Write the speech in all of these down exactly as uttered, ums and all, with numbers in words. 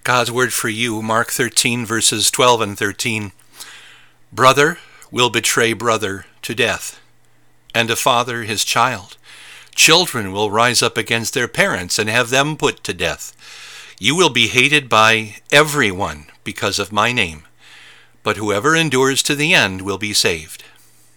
God's word for you, Mark thirteen, verses twelve and thirteen. Brother will betray brother to death, and a father his child. Children will rise up against their parents and have them put to death. You will be hated by everyone because of my name, but whoever endures to the end will be saved.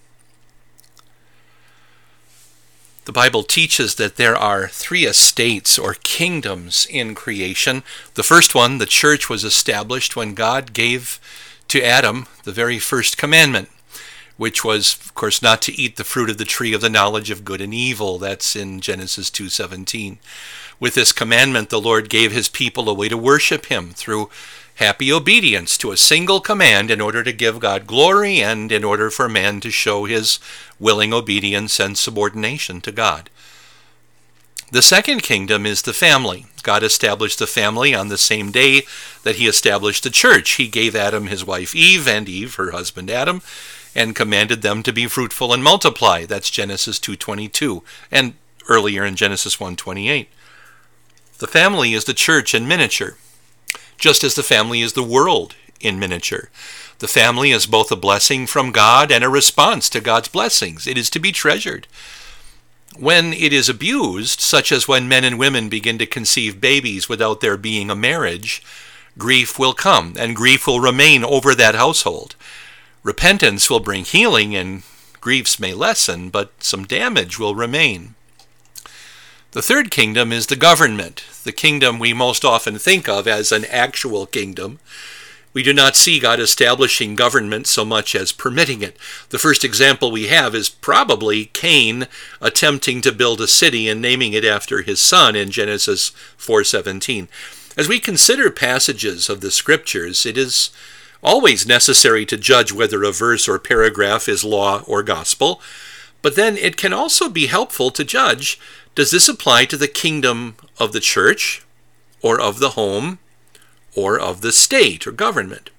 The Bible teaches that there are three estates or kingdoms in creation. The first one, the church, was established when God gave to Adam the very first commandment, which was, of course, not to eat the fruit of the tree of the knowledge of good and evil. That's in Genesis two seventeen. With this commandment, the Lord gave his people a way to worship him through happy obedience to a single command in order to give God glory and in order for man to show his willing obedience and subordination to God. The second kingdom is the family. God established the family on the same day that he established the church. He gave Adam his wife Eve and Eve her husband Adam and commanded them to be fruitful and multiply. That's Genesis two twenty-two and earlier in Genesis one twenty-eight. The family is the church in miniature, just as the family is the world in miniature. The family is both a blessing from God and a response to God's blessings. It is to be treasured. When it is abused, such as when men and women begin to conceive babies without there being a marriage, grief will come, and grief will remain over that household. Repentance will bring healing, and griefs may lessen, but some damage will remain. The third kingdom is the government, the kingdom we most often think of as an actual kingdom. We do not see God establishing government so much as permitting it. The first example we have is probably Cain attempting to build a city and naming it after his son in Genesis four seventeen. As we consider passages of the scriptures, it is always necessary to judge whether a verse or paragraph is law or gospel, but then it can also be helpful to judge, does this apply to the kingdom of the church, or of the home, or of the state or government?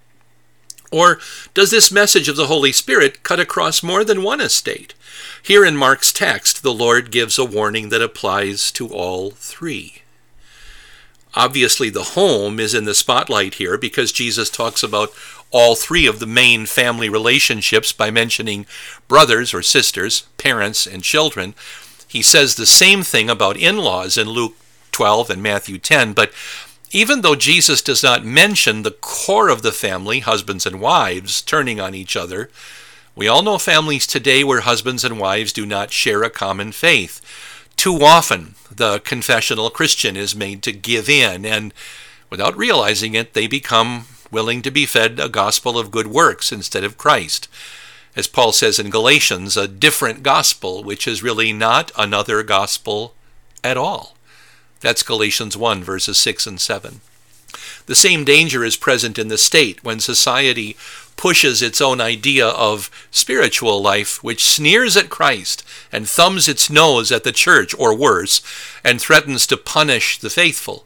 Or does this message of the Holy Spirit cut across more than one estate? Here in Mark's text, the Lord gives a warning that applies to all three. Obviously, the home is in the spotlight here because Jesus talks about all three of the main family relationships by mentioning brothers or sisters, parents, and children. He says the same thing about in-laws in Luke twelve and Matthew ten, but even though Jesus does not mention the core of the family, husbands and wives, turning on each other, we all know families today where husbands and wives do not share a common faith. Too often, the confessional Christian is made to give in, and without realizing it, they become willing to be fed a gospel of good works instead of Christ. As Paul says in Galatians, a different gospel, which is really not another gospel at all. That's Galatians one, verses six and seven. The same danger is present in the state when society pushes its own idea of spiritual life, which sneers at Christ and thumbs its nose at the church, or worse, and threatens to punish the faithful.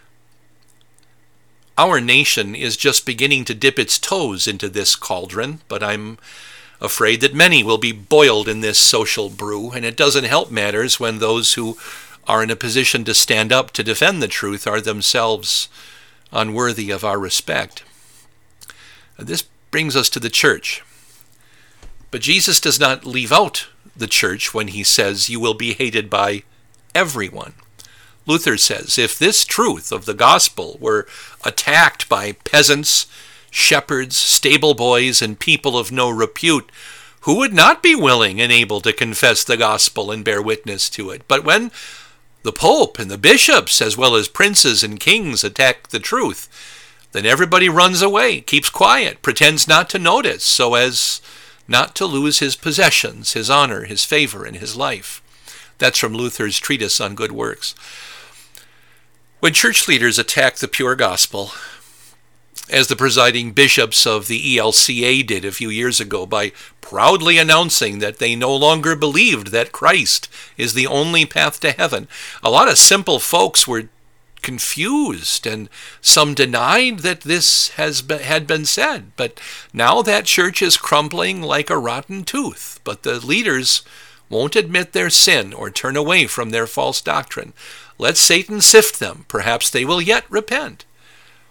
Our nation is just beginning to dip its toes into this cauldron, but I'm afraid that many will be boiled in this social brew, and it doesn't help matters when those who are in a position to stand up to defend the truth are themselves unworthy of our respect. This brings us to the church. But Jesus does not leave out the church when he says, you will be hated by everyone. Luther says, if this truth of the gospel were attacked by peasants, shepherds, stable boys, and people of no repute, who would not be willing and able to confess the gospel and bear witness to it? But when the Pope and the bishops, as well as princes and kings, attack the truth, then everybody runs away, keeps quiet, pretends not to notice, so as not to lose his possessions, his honor, his favor, and his life. That's from Luther's treatise on good works. When church leaders attack the pure gospel, as the presiding bishops of the E L C A did a few years ago by proudly announcing that they no longer believed that Christ is the only path to heaven, a lot of simple folks were confused, and some denied that this has been, had been said. But now that church is crumbling like a rotten tooth, but the leaders won't admit their sin or turn away from their false doctrine. Let Satan sift them. Perhaps they will yet repent.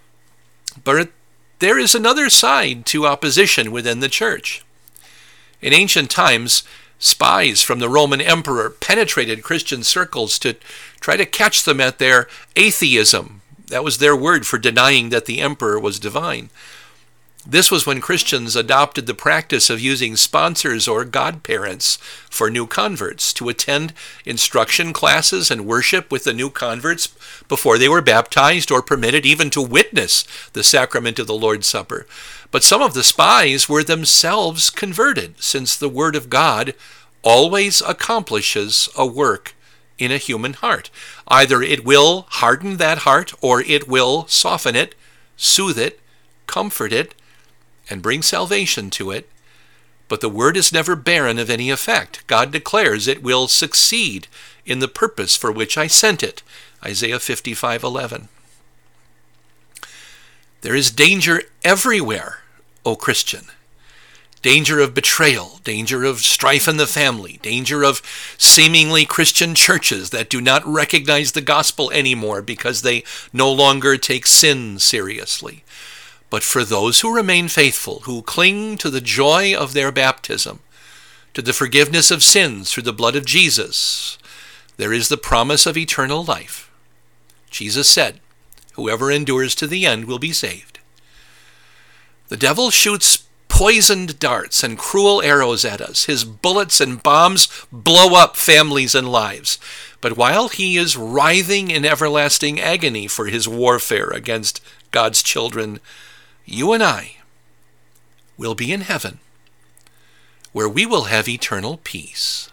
But there is another side to opposition within the church. In ancient times, spies from the Roman emperor penetrated Christian circles to try to catch them at their atheism. That was their word for denying that the emperor was divine. This was when Christians adopted the practice of using sponsors or godparents for new converts to attend instruction classes and worship with the new converts before they were baptized or permitted even to witness the sacrament of the Lord's Supper. But some of the spies were themselves converted, since the Word of God always accomplishes a work in a human heart. Either it will harden that heart, or it will soften it, soothe it, comfort it, and bring salvation to it. But the word is never barren of any effect. God declares it will succeed in the purpose for which I sent it. Isaiah fifty-five eleven. There is danger everywhere, O Christian. Danger of betrayal, danger of strife in the family, danger of seemingly Christian churches that do not recognize the gospel anymore because they no longer take sin seriously. But for those who remain faithful, who cling to the joy of their baptism, to the forgiveness of sins through the blood of Jesus, there is the promise of eternal life. Jesus said, "Whoever endures to the end will be saved." The devil shoots poisoned darts and cruel arrows at us. His bullets and bombs blow up families and lives. But while he is writhing in everlasting agony for his warfare against God's children, you and I will be in heaven, where we will have eternal peace.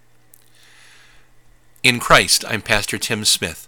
In Christ, I'm Pastor Tim Smith.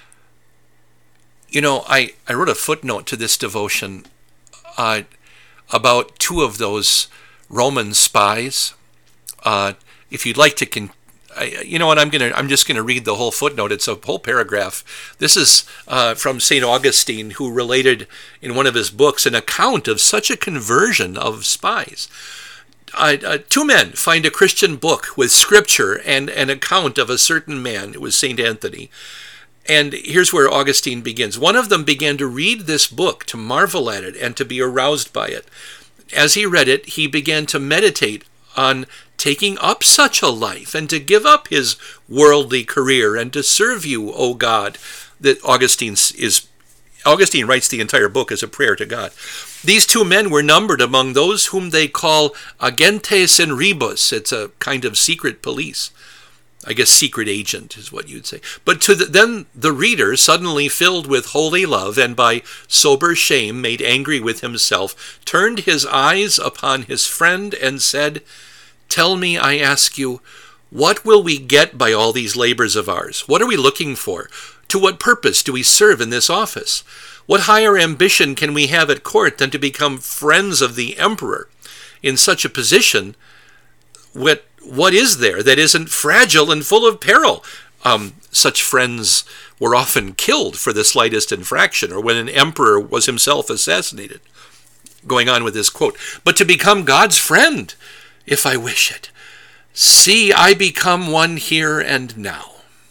You know, I, I wrote a footnote to this devotion uh, about two of those Roman spies. Uh, if you'd like to con- I, you know what, I'm gonna. I'm just gonna read the whole footnote. It's a whole paragraph. This is uh, from Saint Augustine, who related in one of his books an account of such a conversion of spies. Uh, uh, two men find a Christian book with scripture and an account of a certain man. It was Saint Anthony. And here's where Augustine begins. One of them began to read this book, to marvel at it, and to be aroused by it. As he read it, he began to meditate on taking up such a life and to give up his worldly career and to serve you, O God. That Augustine is Augustine writes the entire book as a prayer to God. These two men were numbered among those whom they call agentes in rebus. It's a kind of secret police. I guess secret agent is what you'd say. But to the, then the reader, suddenly filled with holy love and by sober shame made angry with himself, turned his eyes upon his friend and said, "Tell me, I ask you, what will we get by all these labors of ours? What are we looking for? To what purpose do we serve in this office? What higher ambition can we have at court than to become friends of the emperor? In such a position, what what is there that isn't fragile and full of peril?" Um, such friends were often killed for the slightest infraction, or when an emperor was himself assassinated. Going on with this quote, "But to become God's friend, if I wish it. See, I become one here and now."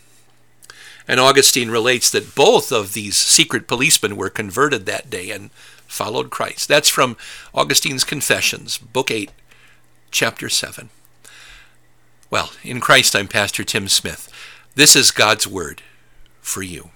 And Augustine relates that both of these secret policemen were converted that day and followed Christ. That's from Augustine's Confessions, Book eight, Chapter seven. Well, in Christ, I'm Pastor Tim Smith. This is God's Word for you.